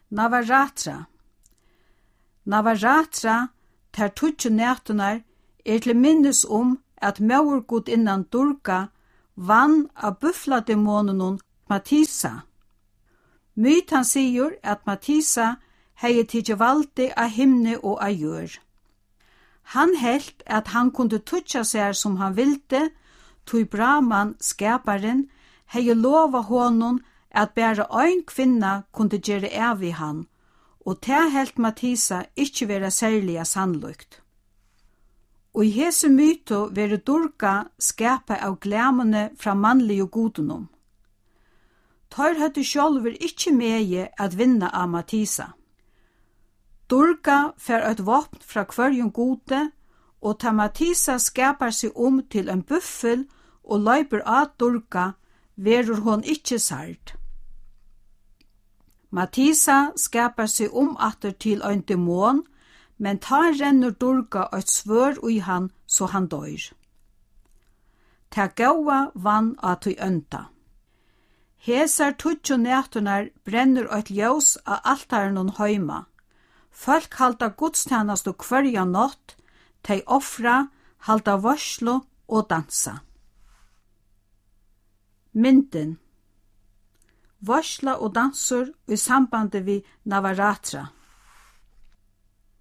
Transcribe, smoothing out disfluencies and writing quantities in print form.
Navaratra. Navaratra, ter 20 nætunar, til minnes at mauergud innan Durga vann av bufflademonen Matisa. Mytan sier at Matisa hei tidsi valdi av himne og av jør. Han helt at han kunde tutsa seg som han vilde, tog Brahman, skaparen, hei lova honom at bare ein kvinna kunde gjøre av i han, og det helt Matisa ikkje vera særlig sannlukt. Og i hese myto vere Durga skapa av glemene fra mannlige godenom. Tar høtte sjálfur ikkje meie at vinna av Matisa. Durga fer et våpen fra hverjum gode, og ta Matisa skapar seg til en buffel og løyper av Durga, verur hon ikkje sard. Matisa skapar seg atter til ein demon, men ta renner Durga et svør i han, så han dør. Ta gaua vann at i ønta. Hesar 20 nætunar brenner et ljós av altaren heima. Folk halda gudstjenest og hverja natt, tei offra, halda varslo og dansa. Mynden. Varsla og dansur i sambandi vi Navaratra.